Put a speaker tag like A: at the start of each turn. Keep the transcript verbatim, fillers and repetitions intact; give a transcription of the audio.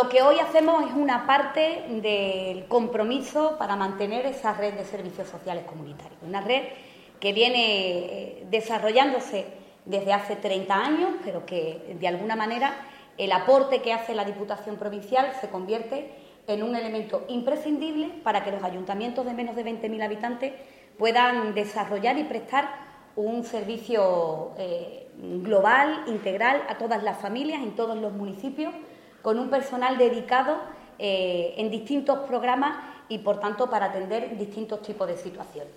A: lo que hoy hacemos es una parte del compromiso para mantener esa red de servicios sociales comunitarios, una red que viene desarrollándose desde hace treinta años, pero que de alguna manera el aporte que hace la Diputación Provincial se convierte en un elemento imprescindible para que los ayuntamientos de menos de veinte mil habitantes puedan desarrollar y prestar un servicio eh, global, integral, a todas las familias, en todos los municipios, con un personal dedicado eh, en distintos programas y, por tanto, para atender distintos tipos de situaciones.